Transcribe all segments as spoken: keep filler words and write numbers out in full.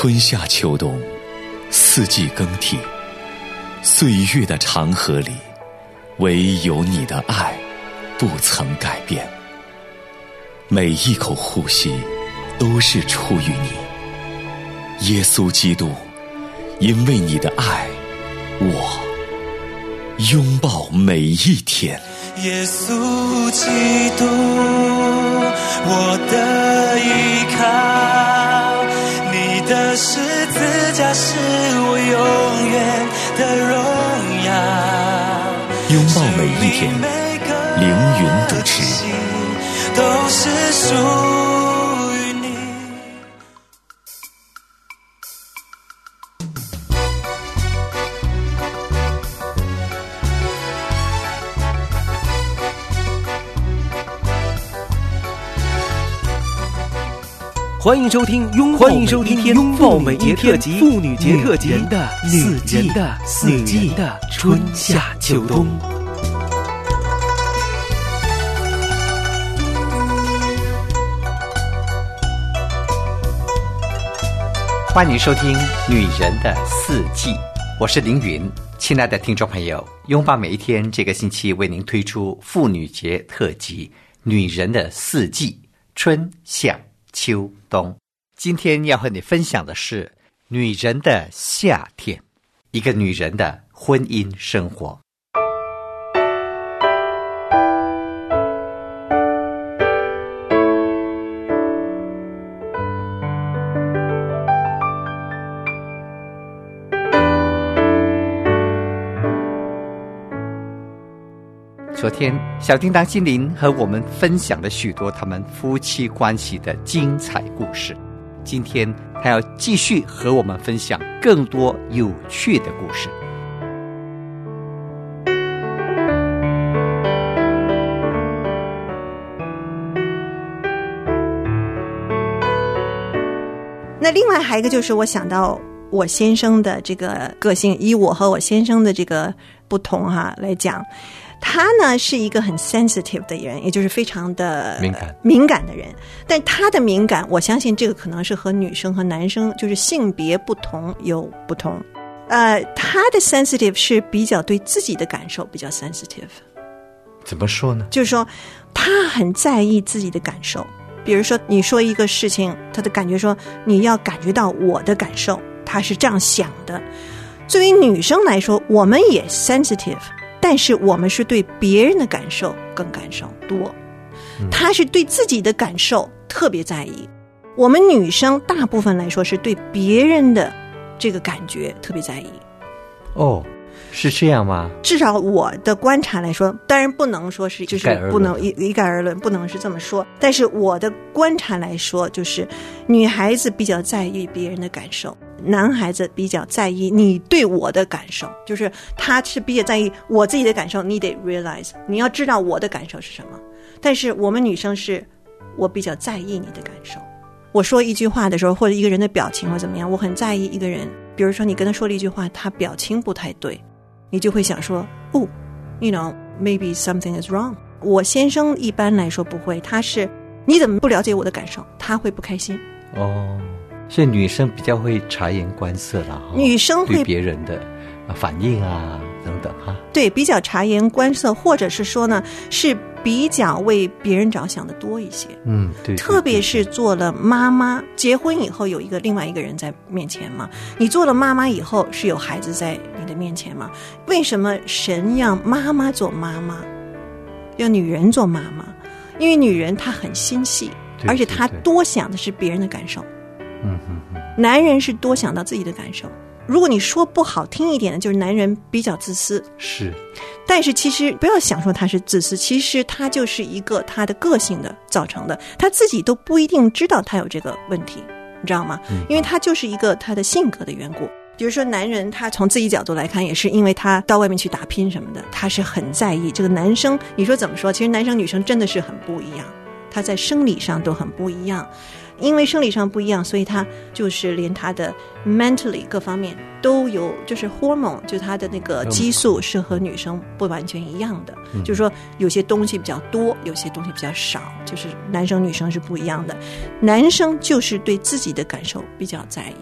春夏秋冬，四季更替，岁月的长河里，唯有你的爱不曾改变。每一口呼吸都是出于你，耶稣基督，因为你的爱，我拥抱每一天。 耶稣基督，我的依靠，你的十字架是我永远的荣耀。 拥抱每一天，凌云主持， 都是属于你。 欢迎收听拥欢迎收听拥抱每一天特辑妇女节特辑女人的四四季的四女季人的春夏秋冬。 欢迎收听《女人的四季》，我是凌云。亲爱的听众朋友，拥抱每一天这个星期为您推出妇女节特辑《女人的四季》，春夏秋冬。今天要和你分享的是女人的夏天，一个女人的婚姻生活。昨天小叮当心灵和我们分享了许多他们夫妻关系的精彩故事，今天他要继续和我们分享更多有趣的故事。 那另外还有一个就是我想到我先生的这个个性，以我和我先生的这个不同哈来讲，他呢是一个很 sensitive 的人，也就是非常的敏感敏感的人。但他的敏感，我相信这个可能是和女生和男生就是性别不同有不同。呃，他的 sensitive 是比较对自己的感受比较 sensitive。 怎么说呢？ 就是说他很在意自己的感受。比如说你说一个事情，他的感觉说你要感觉到我的感受，他是这样想的。作为女生来说，我们也 sensitive，但是我们是对别人的感受更感受多，他是对自己的感受特别在意。我们女生大部分来说是对别人的这个感觉特别在意。 哦，是这样吗？ 至少我的观察来说，当然不能说是就是不能一一概而论，不能是这么说。但是我的观察来说，就是女孩子比较在意别人的感受，男孩子比较在意你对我的感受，就是他是比较在意我自己的感受，你得 realize， 你要知道我的感受是什么。但是我们女生是，我比较在意你的感受。我说一句话的时候，或者一个人的表情或怎么样，我很在意一个人。比如说你跟他说了一句话，他表情不太对，你就会想说，哦 you know maybe something is wrong。 我先生一般来说不会，他是你怎么不了解我的感受，他会不开心。 哦，所以女生比较会察言观色啦， 女生会对别人的反应啊等等哈， 对，比较察言观色，或者是说呢，是比较为别人着想的多一些。 嗯，对，对， 特别是做了妈妈，结婚以后有一个另外一个人在面前嘛，你做了妈妈以后是有孩子在你的面前嘛？为什么神让妈妈做妈妈，让女人做妈妈？因为女人她很心细，而且她多想的是别人的感受。 嗯嗯嗯， 男人是多想到自己的感受。如果你说不好听一点的，就是男人比较自私。 是， 但是其实不要想说他是自私，其实他就是一个他的个性的造成的，他自己都不一定知道他有这个问题，你知道吗？ 嗯， 因为他就是一个他的性格的缘故。比如说男人他从自己角度来看，也是因为他到外面去打拼什么的，他是很在意这个男生。你说怎么说，其实男生女生真的是很不一样，他在生理上都很不一样。因为生理上不一样，所以他就是连他的 mentally 各方面都有，就是 hormone， 就他的那个激素是和女生不完全一样的，嗯，就是说有些东西比较多，有些东西比较少，就是男生女生是不一样的。男生就是对自己的感受比较在意，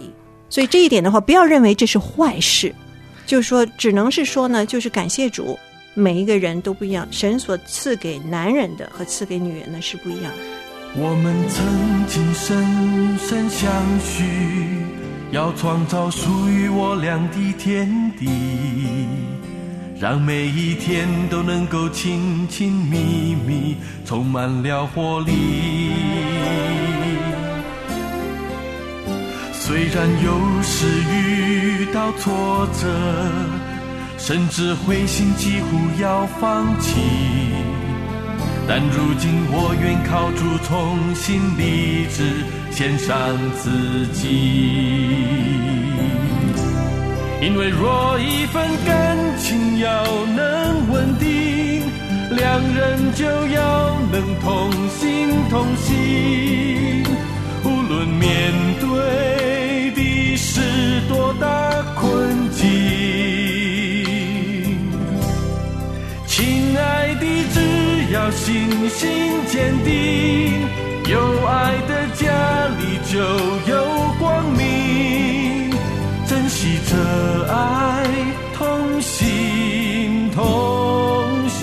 所以这一点的话，不要认为这是坏事，就是说只能是说呢，就是感谢主，每一个人都不一样，神所赐给男人的和赐给女人的是不一样的。 我们曾经深深相许，要创造属于我俩的天地，让每一天都能够亲亲密密，充满了活力。虽然有时遇到挫折，甚至灰心几乎要放弃，但如今我愿靠主重新立志，献上自己。因为若一份感情要能稳定，两人就要能同心同行，无论面对的是多大困境。亲爱的，只要信心坚定，有爱的家里就有光明，珍惜这爱，同心同行。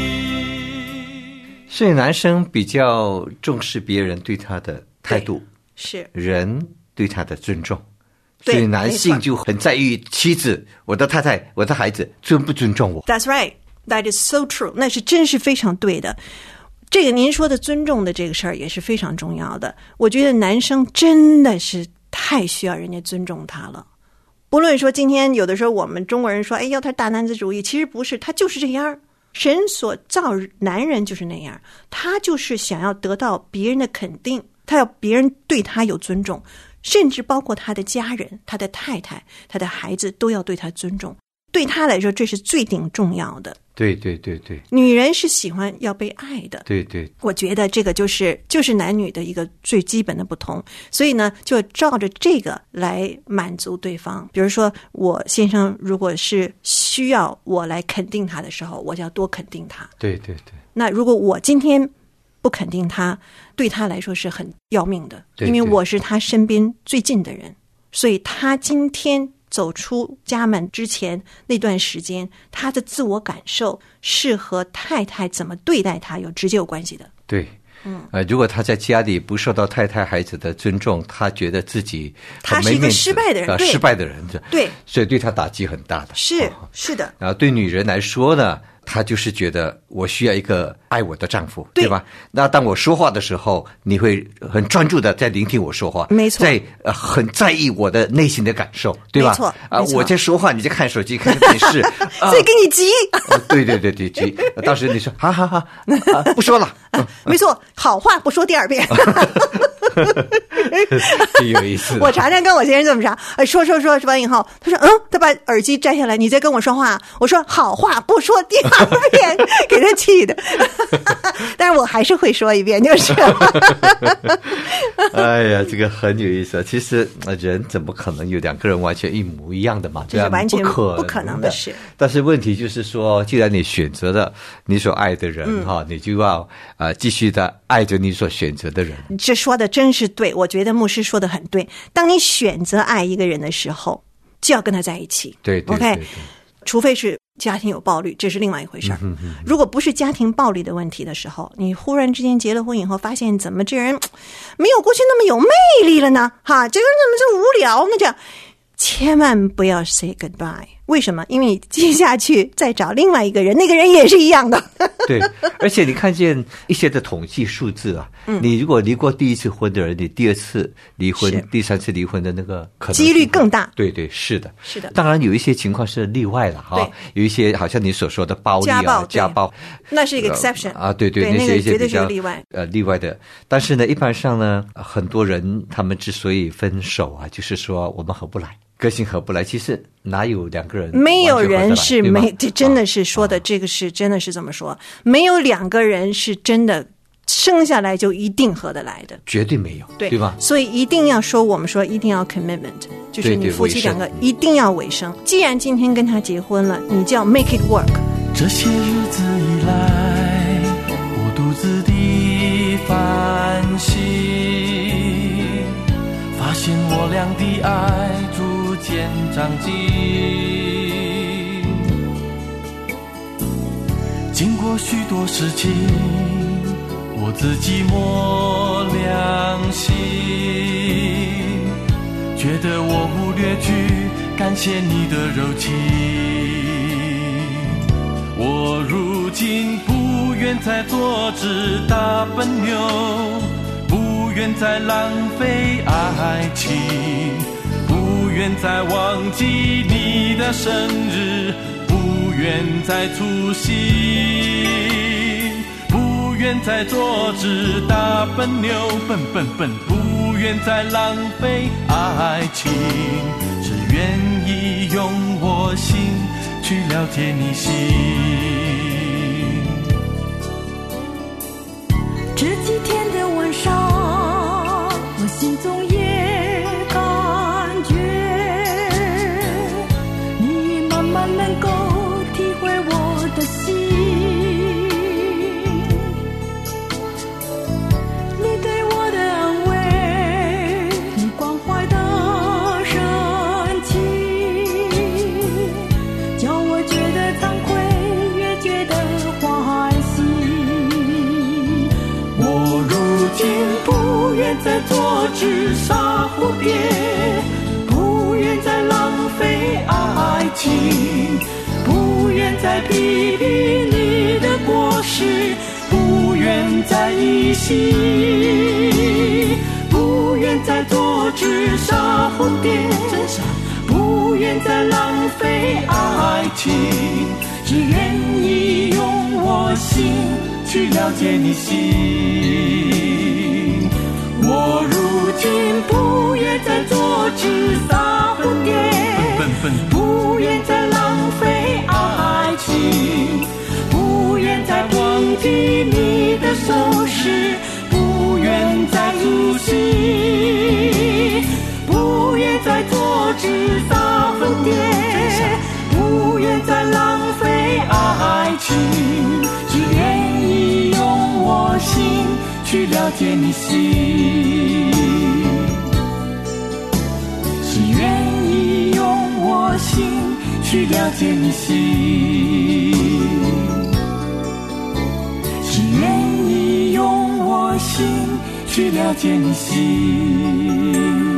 所以男生比较重视别人对他的态度， 是人对他的尊重。所以男性就很在意妻子，我的太太，我的孩子尊不尊重我。 That's right, that is so true， 那是真是非常对的。这个您说的尊重的这个事儿也是非常重要的。我觉得男生真的是太需要人家尊重他了。不论说今天有的时候我们中国人说，哎，要他大男子主义，其实不是，他就是这样。神所造男人就是那样，他就是想要得到别人的肯定，他要别人对他有尊重，甚至包括他的家人、他的太太、他的孩子都要对他尊重。对他来说，这是最顶重要的。 对对对对， 女人是喜欢要被爱的。 对对， 我觉得这个就是就是男女的一个最基本的不同。所以呢，就照着这个来满足对方。比如说，我先生如果是需要我来肯定他的时候，我就要多肯定他。 对对对。 那如果我今天不肯定他，对他来说是很要命的， 对对， 因为我是他身边最近的人，所以他今天走出家门之前那段时间，他的自我感受是和太太怎么对待他有直接有关系的。 对，嗯，呃，如果他在家里不受到太太孩子的尊重，他觉得自己他是一个失败的人， 呃、失败的人， 对， 所以对他打击很大的。 是、 哦、 是的。 然后对女人来说呢，她就是觉得我需要一个爱我的丈夫， 对, 对吧？那当我说话的时候，你会很专注的在聆听我说话， 没错， 在、呃、很在意我的内心的感受，对吧？ 没错， 啊、呃，我在说话，你在看手机、看电视， 所以给你急。 呃、对对对对急。当时你说，好好好、啊，不说了。 嗯、没错，好话不说第二遍。 挺有意思。 我常常跟我先生这么说，说说说说完以后，他说嗯，他把耳机摘下来，你再跟我说话。我说好话不说第二遍，给他气的。但是我还是会说一遍，就是。 哎呀，这个很有意思。其实人怎么可能有两个人完全一模一样的嘛？ 这是完全不可能的， 不可能的事。 但是问题就是说，既然你选择了你所爱的人哈、嗯，你就要呃继续的爱着你所选择的人。 这说的真是对，我觉得牧师说的很对。当你选择爱一个人的时候，就要跟他在一起。 对对 ，OK， 对对， 除非是家庭有暴力，这是另外一回事儿、嗯嗯嗯。如果不是家庭暴力的问题的时候，你忽然之间结了婚以后，发现怎么这人没有过去那么有魅力了呢？哈，这个人怎么这么无聊呢？这样千万不要 say goodbye。为什么？因为你接下去再找另外一个人，那个人也是一样的。 对，而且你看见一些的统计数字啊，嗯、你如果离过第一次婚的人，你第二次离婚、第三次离婚的那个可能几率更大。 对对，是的， 是的。 当然有一些情况是例外了哈，有一些好像你所说的暴力啊、 家暴， 家暴， 那是一个 exception、 呃、啊，对对， 对， 那些一些比较例外呃例外的。但是呢，一般上呢，很多人他们之所以分手啊，就是说我们合不来。个性合不来，其实哪有两个人没有人是没，这真的是说的、啊、这个是真的是这么说，没有两个人是真的生下来就一定合得来的， 绝对没有， 对, 对吧？ 所以一定要说，我们说一定要 commitment， 就是你夫妻两个一定要委身。既然今天跟他结婚了，你就要 make it work。 这些日子以来，我独自的反省，发现现我俩的爱逐渐长进。经过许多事情，我自己摸良心，觉得我忽略去感谢你的柔情。我如今不愿再做只大笨牛，不愿再浪费爱情，不愿再忘记你的生日，不愿再粗心，不愿再做只大笨牛，笨笨笨，不愿再浪费爱情，只愿意用我心去了解你心。 这几天的晚上，我心中也感觉你慢慢能够体会我的心，你对我的安慰，你关怀的深情，叫我觉得惭愧，越觉得欢喜。我如今不愿再做只傻蝴蝶，不愿再浪费爱情，不愿再批评你的过失，不愿再依稀，不愿再做只傻蝴蝶，不愿再浪费爱情，只愿意用我心去了解你心。我如今不愿再做只傻蝴蝶，不愿再浪费爱情，不愿再忘记你的手势，不愿再粗心，不愿再做只傻蝴蝶，不愿再浪费爱情，只愿意用我心去了解你心，只愿意用我心去了解你心，只愿意用我心去了解你心，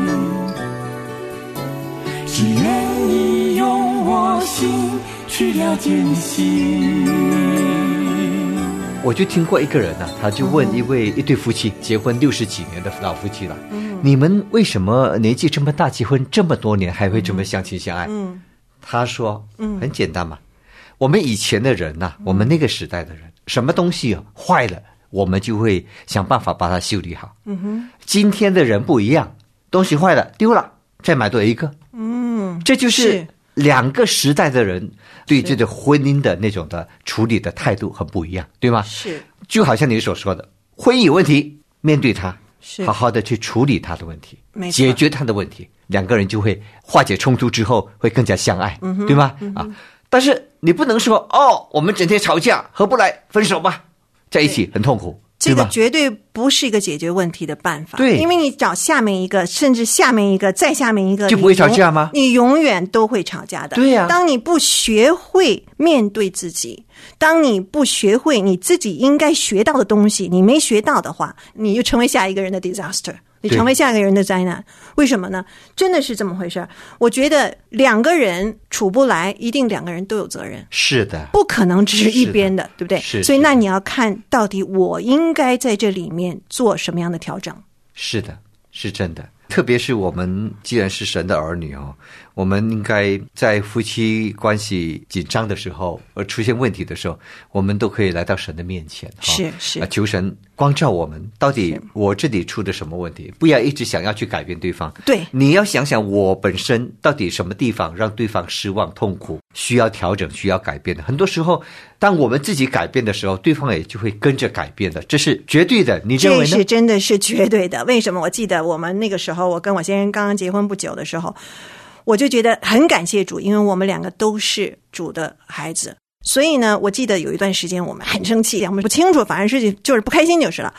只愿意用我心去了解你心。 我就听过一个人啊，他就问一位一对夫妻，结婚六十几年的老夫妻了，嗯，你们为什么年纪这么大，结婚这么多年还会这么相亲相爱？嗯，他说，嗯，很简单嘛，我们以前的人呐、啊，我们那个时代的人，什么东西啊坏了，我们就会想办法把它修理好。嗯哼，今天的人不一样，东西坏了丢了，再买多一个。嗯，这就是两个时代的人对这个婚姻的那种的处理的态度很不一样，对吗？ 是， 就好像你所说的，婚姻有问题，面对它，好好的去处理他的问题，解决他的问题，两个人就会化解冲突之后会更加相爱，嗯、对吗？嗯、啊，但是你不能说哦，我们整天吵架，合不来，分手吧，在一起很痛苦。 这个绝对不是一个解决问题的办法， 对， 因为你找下面一个，甚至下面一个，再下面一个， 就不会吵架吗？ 你永远都会吵架的。 对呀、啊， 当你不学会面对自己，当你不学会你自己应该学到的东西，你没学到的话，你就成为下一个人的 disaster。你成为下一个人的灾难，为什么呢？真的是这么回事。我觉得两个人处不来，一定两个人都有责任。 是的， 不可能只是一边的，对不对？ 是。 所以那你要看到底我应该在这里面做什么样的调整。 是的，是真的。特别是我们既然是神的儿女哦，我们应该在夫妻关系紧张的时候，而出现问题的时候，我们都可以来到神的面前， 是是， 求神光照我们，到底我这里出的什么问题？不要一直想要去改变对方。 对， 你要想想我本身到底什么地方让对方失望、痛苦，需要调整、需要改变的。很多时候，当我们自己改变的时候，对方也就会跟着改变的，这是绝对的。你认为呢？ 这是真的是绝对的。为什么？我记得我们那个时候，我跟我先生刚刚结婚不久的时候，我就觉得很感谢主，因为我们两个都是主的孩子。所以呢，我记得有一段时间我们很生气，我们不清楚，反正是就是不开心就是了。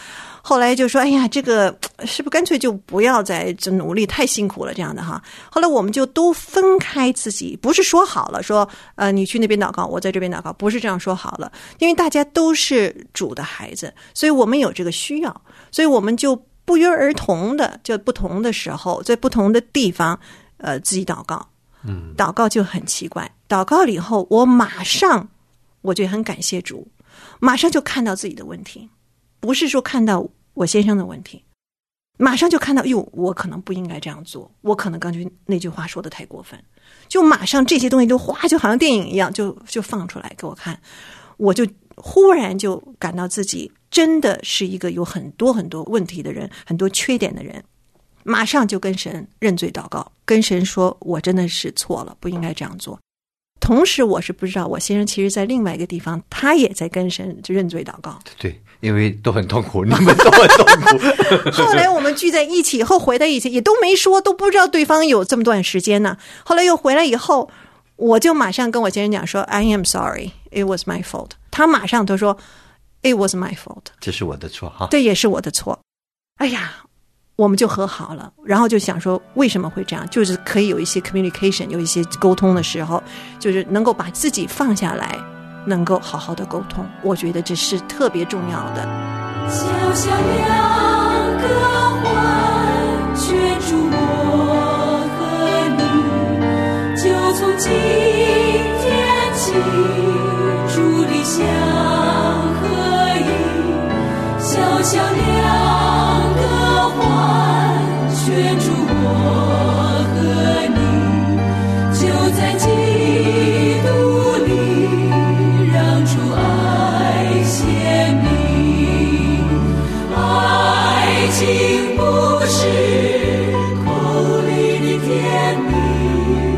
后来就说哎呀，这个是不是干脆就不要再努力，太辛苦了这样的哈。后来我们就都分开自己，不是说好了说呃你去那边祷告，我在这边祷告，不是这样说好了，因为大家都是主的孩子，所以我们有这个需要，所以我们就不约而同的，就不同的时候在不同的地方呃自己祷告。嗯，祷告就很奇怪，祷告了以后我马上我就很感谢主，马上就看到自己的问题，不是说看到我先生的问题，马上就看到哟，我可能不应该这样做，我可能刚才那句话说的太过分，就马上这些东西就哗就好像电影一样就就放出来给我看，我就忽然就感到自己真的是一个有很多很多问题的人，很多缺点的人，马上就跟神认罪祷告，跟神说我真的是错了，不应该这样做。同时我是不知道我先生其实在另外一个地方他也在跟神认罪祷告。 对，因为都很痛苦，你们都很痛苦后来我们聚在一起以后回到一起也都没说，都不知道对方有这么段时间呢。后来又回来以后，我就马上跟我先生讲说 I am sorry, it was my fault。 他马上都说 it was my fault， 这是我的错哈， 这也是我的错。哎呀，我们就和好了，然后就想说为什么会这样，就是可以有一些 communication， 有一些沟通的时候，就是能够把自己放下来，能够好好的沟通，我觉得这是特别重要的。 小小两个环圈住我和你，就从今天起伫立相合一。小小两个环圈住我和你，就在基督里让主爱显明。爱情不是口里的甜蜜，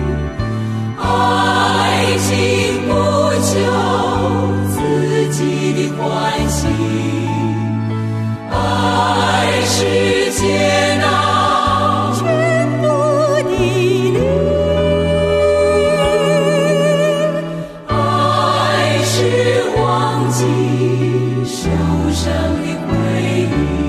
爱情不求自己的欢喜，爱是接纳全部的力，爱是忘记受伤的回忆。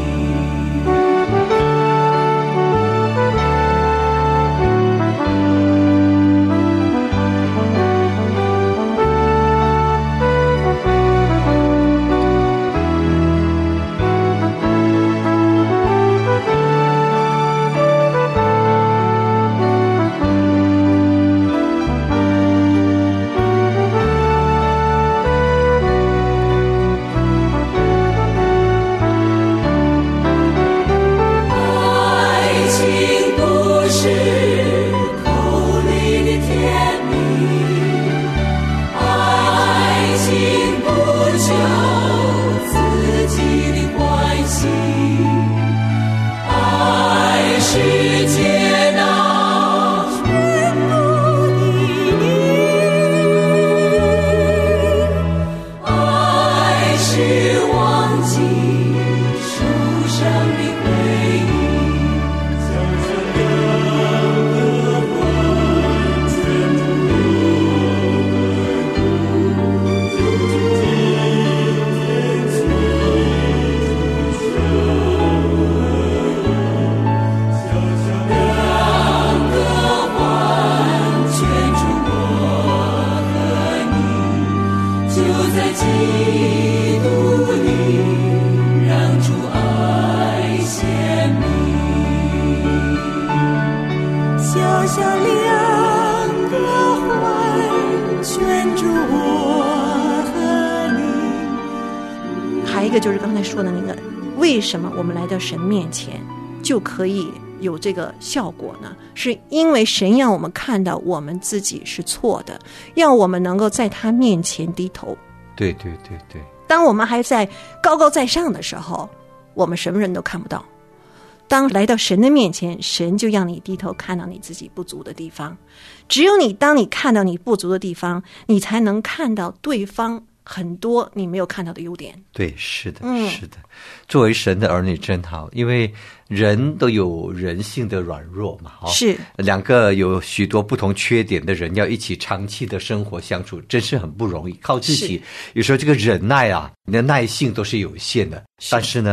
就是刚才说的那个，为什么我们来到神面前就可以有这个效果呢？是因为神让我们看到我们自己是错的，让我们能够在他面前低头。 对对对对， 当我们还在高高在上的时候，我们什么人都看不到。当来到神的面前，神就让你低头看到你自己不足的地方。只有你当你看到你不足的地方，你才能看到对方很多你没有看到的优点。 对，是的， 嗯、 是的。作为神的儿女真好，因为人都有人性的软弱嘛，哦、 是两个有许多不同缺点的人要一起长期的生活相处，真是很不容易。靠自己，有时候这个忍耐啊，你的耐性都是有限的。但是呢，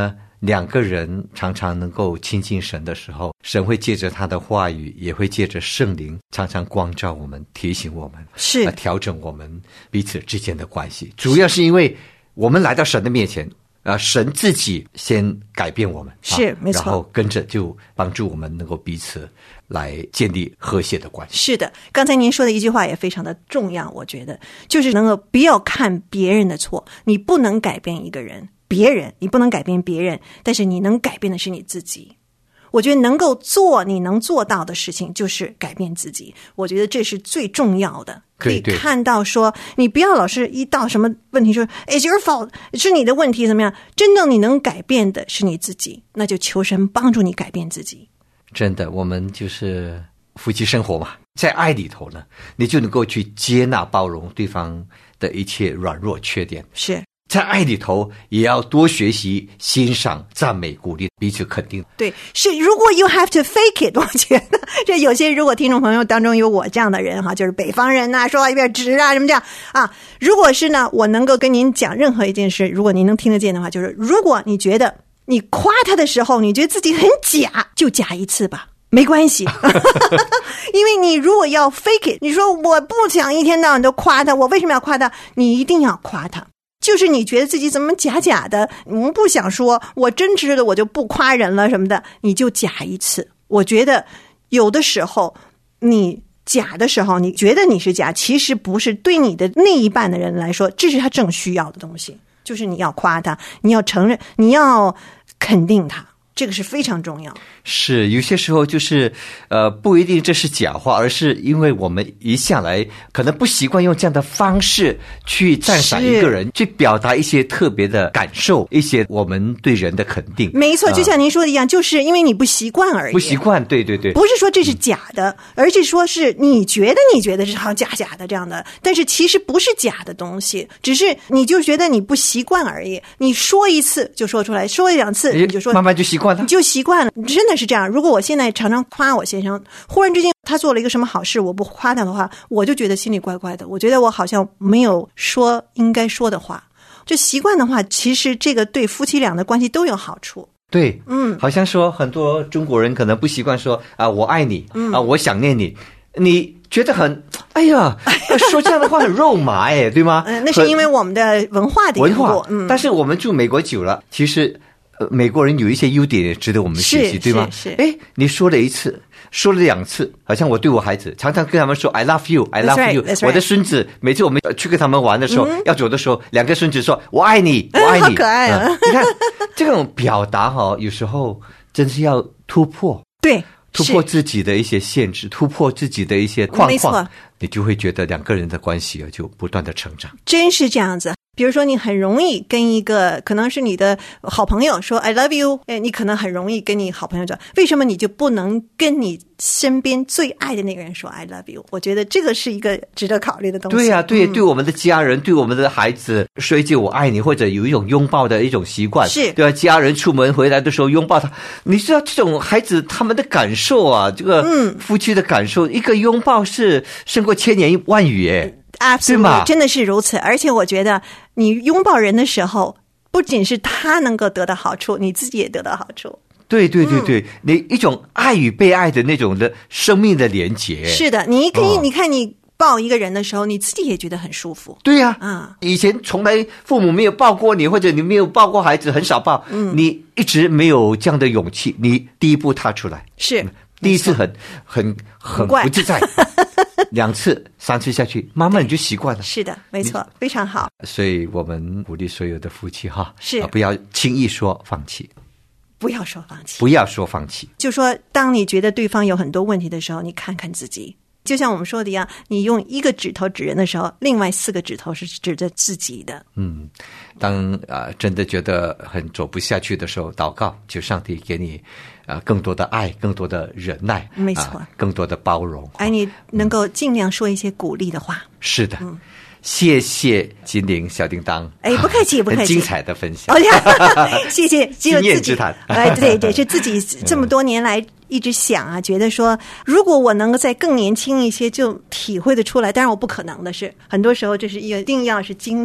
两个人常常能够亲近神的时候，神会借着他的话语，也会借着圣灵常常光照我们，提醒我们， 是、 呃、调整我们彼此之间的关系。主要是因为我们来到神的面前，啊，神自己先改变我们， 是、 啊、 没错， 然后跟着就帮助我们能够彼此来建立和谐的关系。 是的，刚才您说的一句话也非常的重要，我觉得就是能够不要看别人的错，你不能改变一个人，别人你不能改变别人，但是你能改变的是你自己。我觉得能够做你能做到的事情就是改变自己，我觉得这是最重要的。可以看到说，你不要老是一到什么问题说 It's your fault， 是你的问题怎么样，真正你能改变的是你自己，那就求神帮助你改变自己。 真的，我们就是夫妻生活嘛，在爱里头呢，你就能够去接纳包容对方的一切软弱缺点， 是在爱里头也要多学习欣赏赞美鼓励彼此肯定。 对，是如果 you have to fake it， 我觉得这有些如果听众朋友当中有我这样的人哈，就是北方人呐、啊，说话有点直啊什么这样啊，如果是呢，我能够跟您讲任何一件事，如果您能听得见的话，就是如果你觉得你夸他的时候你觉得自己很假，就假一次吧，没关系因为你如果要 fake it， 你说我不想一天到晚都夸他，我为什么要夸他，你一定要夸他，就是你觉得自己怎么假假的，我们不想说我真实的我就不夸人了什么的，你就假一次。我觉得有的时候你假的时候你觉得你是假，其实不是，对你的那一半的人来说这是他正需要的东西，就是你要夸他，你要承认，你要肯定他，这个是非常重要。 是有些时候就是呃，不一定这是假话，而是因为我们一向来可能不习惯用这样的方式去赞赏一个人，去表达一些特别的感受，一些我们对人的肯定。 没错，就像您说的一样、呃、就是因为你不习惯而已， 不习惯，对对对， 不是说这是假的、嗯、而是说是你觉得你觉得是好像假假的这样的，但是其实不是假的东西，只是你就觉得你不习惯而已。你说一次就说出来，说一两次你就说， 慢慢就习惯了， 你就习惯了，真的是这样。如果我现在常常夸我先生，忽然之间他做了一个什么好事，我不夸他的话，我就觉得心里怪怪的，我觉得我好像没有说应该说的话。就习惯的话，其实这个对夫妻俩的关系都有好处。 对， 嗯， 好像说很多中国人可能不习惯说啊我爱你、嗯、啊我想念你，你觉得很哎呀说这样的话很肉麻哎对吗？ 嗯，那是因为我们的文化的文化， 嗯， 但是我们住美国久了，其实呃，美国人有一些优点也值得我们学习，对吗？ 是是。 哎，你说了一次，说了两次，好像我对我孩子常常跟他们说 I love you, I love That's you。 right, right. 我的孙子每次我们去跟他们玩的时候、嗯、要走的时候，两个孙子说我爱你，我爱你， 好可爱啊、 嗯、你看这种表达哈，有时候真是要突破， 对， 突破自己的一些限制，突破自己的一些框框，你就会觉得两个人的关系就不断的成长。 真是这样子。比如说你很容易跟一个可能是你的好朋友说 I love you， 你可能很容易跟你好朋友讲，为什么你就不能跟你身边最爱的那个人说 I love you？ 我觉得这个是一个值得考虑的东西。 对呀、啊，对、嗯，对我们的家人，对我们的孩子说一句我爱你，或者有一种拥抱的一种习惯， 是对吧？家人出门回来的时候拥抱他，你知道这种孩子他们的感受啊，这个夫妻的感受，嗯、一个拥抱是胜过千言万语耶。 Absolutely， 真的是如此。而且我觉得你拥抱人的时候，不仅是他能够得到好处，你自己也得到好处。 对对对对、嗯、你一种爱与被爱的那种的生命的连结。 是的，你可以、哦、你看你抱一个人的时候，你自己也觉得很舒服。 对呀、 啊， 嗯，以前从来父母没有抱过你，或者你没有抱过孩子，很少抱，嗯，你一直没有这样的勇气，你第一步踏出来是。 第一次很很很不自在，两次三次下去，慢慢你就习惯了。 是的，没错，非常好。 所以我们鼓励所有的夫妻哈， 是、 啊、不要轻易说放弃， 不要说放弃， 不要说放弃。 就说当你觉得对方有很多问题的时候，你看看自己。就像我们说的一样，你用一个指头指人的时候，另外四个指头是指着自己的。 嗯，当啊、呃、真的觉得很走不下去的时候，祷告，求上帝给你啊、呃、更多的爱，更多的忍耐， 没错、 呃，更多的包容。 哎，你能够尽量说一些鼓励的话。 嗯、是的。嗯，谢谢金玲小叮当， 哎，不客气，不客气， 很精彩的分享。 哦呀，谢谢，只有经验自己之谈。 哎，对对，是自己这么多年来一直想啊，觉得说，如果我能够再更年轻一些，就体会得出来。当然，我不可能的是，很多时候这是一定要是经历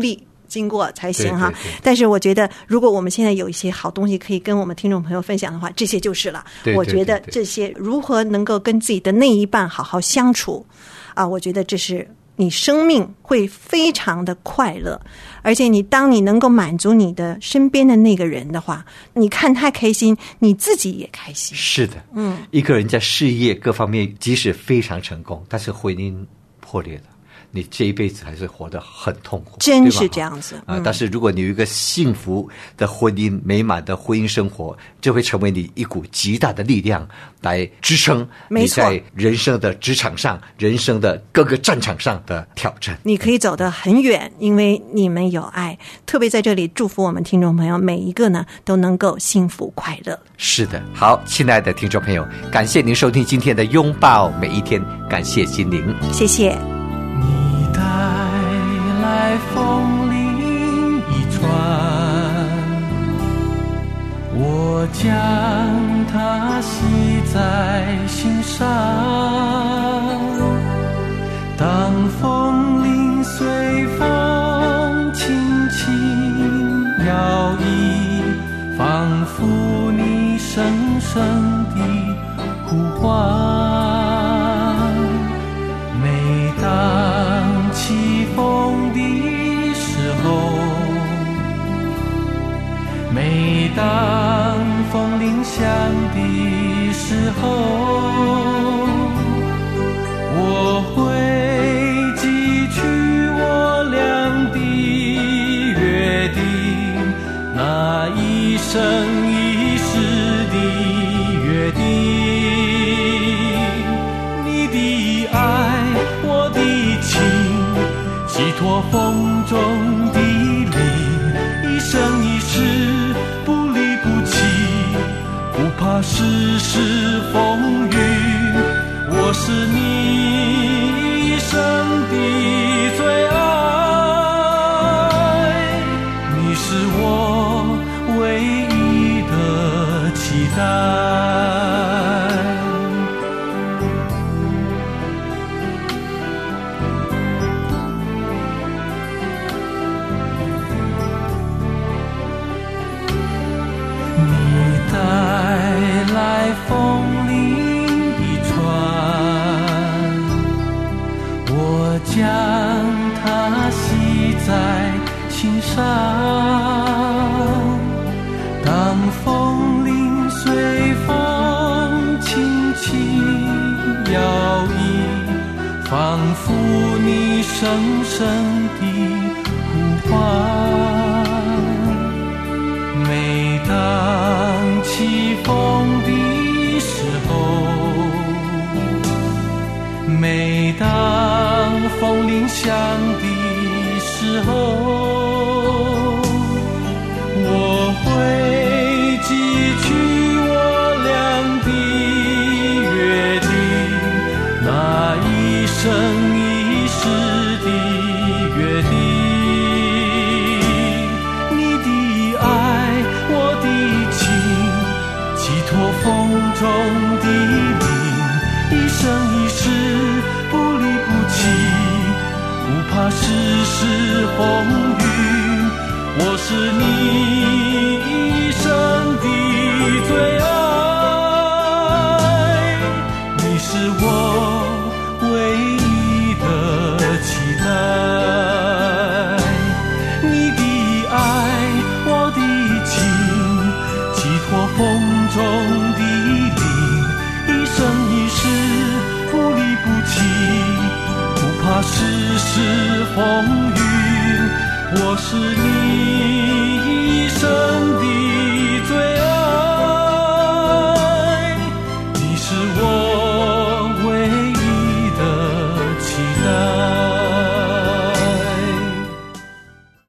经过才行哈。 对对对， 但是我觉得，如果我们现在有一些好东西可以跟我们听众朋友分享的话，这些就是了。 对对对对， 我觉得这些如何能够跟自己的那一半好好相处啊，我觉得这是你生命会非常的快乐，而且你当你能够满足你的身边的那个人的话，你看他开心，你自己也开心。 是的，嗯，一个人在事业各方面即使非常成功，但是婚姻破裂了，你这一辈子还是活得很痛苦， 真是这样子啊、呃！但是如果你有一个幸福的婚姻、美满的婚姻生活，就会成为你一股极大的力量，来支撑你在人生的职场上、人生的各个战场上的挑战。 你可以走得很远，因为你们有爱。特别在这里祝福我们听众朋友每一个呢都能够幸福快乐。 是的，好，亲爱的听众朋友，感谢您收听今天的拥抱每一天，感谢心灵， 谢谢。 你带来风铃一串，我将它系在心上。当风铃随风轻轻摇曳，仿佛你深深的呼唤。每当起风的时候，每当风铃响的时候，我会记取我俩的约定，那一生一世的约定。你的爱，我的情，寄托风中的灵，一生一世不离不弃，不怕世事风雨。我是你一生的最爱，你是我唯一的期待。风铃一串，我将它系在心上。当风铃随风轻轻摇曳，仿佛你深深的呼唤。每当起风的时候，每当风铃响的时候，我会记取我俩的约定，那一生一世的约定。你的爱，我的情，寄托风中的灵，一生一世不离不弃，不怕世事风雨。我是你一生的最爱，你是我唯一的期待。你的爱，我的情，寄托风中的灵，一生一世不离不弃，不怕世事风雨。我是你